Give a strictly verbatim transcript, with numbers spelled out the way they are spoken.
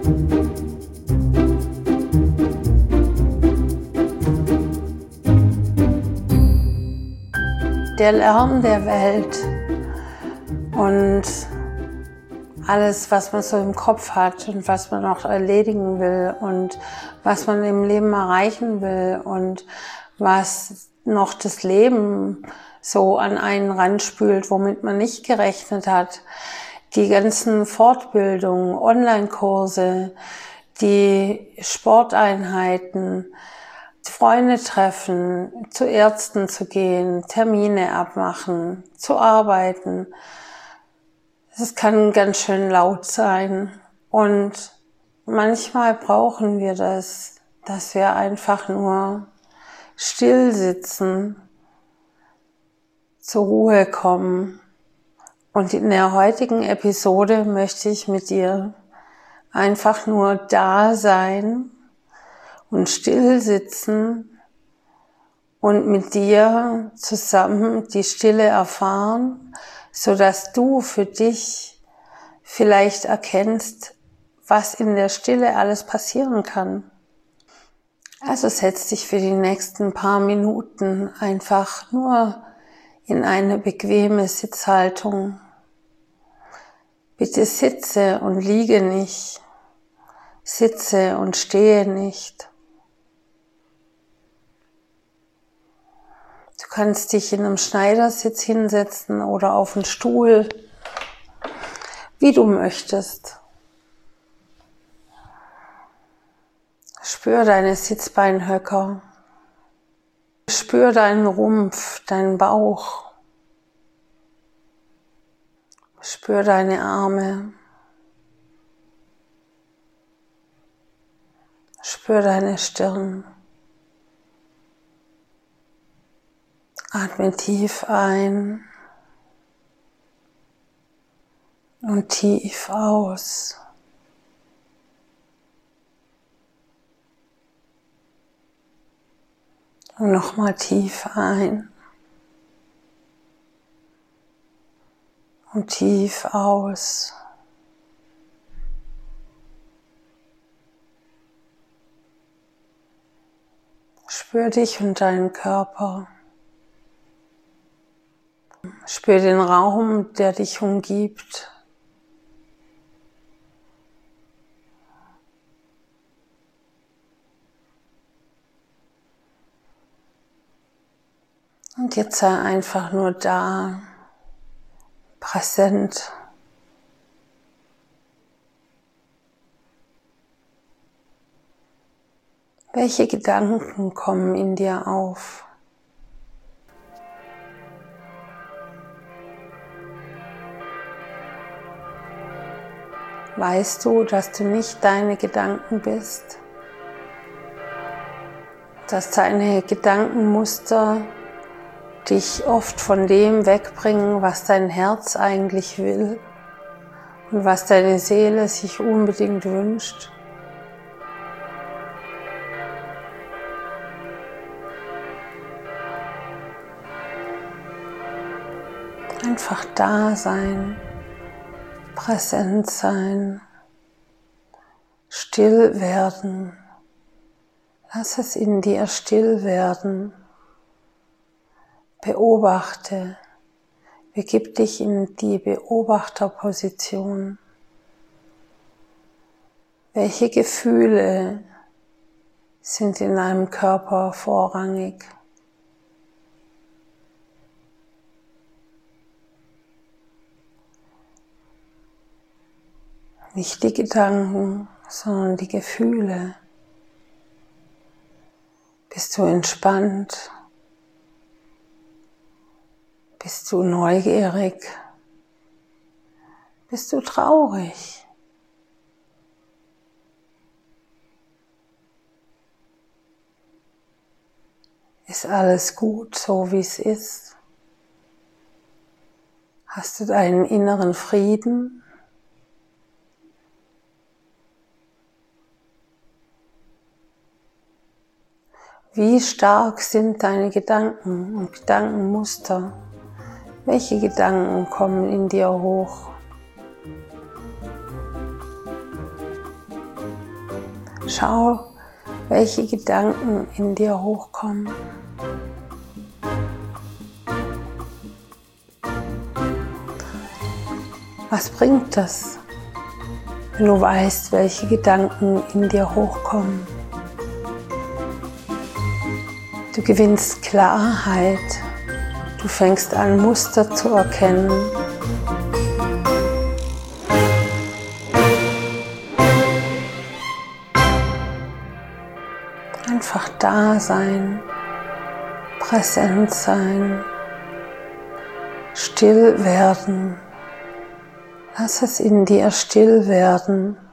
Der Lärm der Welt und alles, was man so im Kopf hat und was man noch erledigen will und was man im Leben erreichen will und was noch das Leben so an einen ranspült, womit man nicht gerechnet hat. Die ganzen Fortbildungen, Online-Kurse, die Sporteinheiten, Freunde treffen, zu Ärzten zu gehen, Termine abmachen, zu arbeiten. Es kann ganz schön laut sein und manchmal brauchen wir das, dass wir einfach nur still sitzen, zur Ruhe kommen. Und in der heutigen Episode möchte ich mit dir einfach nur da sein und still sitzen und mit dir zusammen die Stille erfahren, so dass du für dich vielleicht erkennst, was in der Stille alles passieren kann. Also setz dich für die nächsten paar Minuten einfach nur in eine bequeme Sitzhaltung. Bitte sitze und liege nicht, sitze und stehe nicht. Du kannst dich in einem Schneidersitz hinsetzen oder auf einen Stuhl, wie du möchtest. Spür deine Sitzbeinhöcker. Spür deinen Rumpf, deinen Bauch. Spür deine Arme. Spür deine Stirn. Atme tief ein und tief aus. Und nochmal tief ein und tief aus. Spür dich und deinen Körper. Spür den Raum, der dich umgibt. Und jetzt sei einfach nur da, präsent. Welche Gedanken kommen in dir auf? Weißt du, dass du nicht deine Gedanken bist? Dass deine Gedankenmuster dich oft von dem wegbringen, was dein Herz eigentlich will und was deine Seele sich unbedingt wünscht? Einfach da sein, präsent sein, still werden. Lass es in dir still werden. Beobachte. Begib dich in die Beobachterposition. Welche Gefühle sind in deinem Körper vorrangig? Nicht die Gedanken, sondern die Gefühle. Bist du entspannt? Bist du neugierig? Bist du traurig? Ist alles gut, so wie es ist? Hast du deinen inneren Frieden? Wie stark sind deine Gedanken und Gedankenmuster? Welche Gedanken kommen in dir hoch? Schau, welche Gedanken in dir hochkommen. Was bringt das, wenn du weißt, welche Gedanken in dir hochkommen? Du gewinnst Klarheit, du fängst an, Muster zu erkennen. Einfach da sein, präsent sein, still werden. Lass es in dir still werden.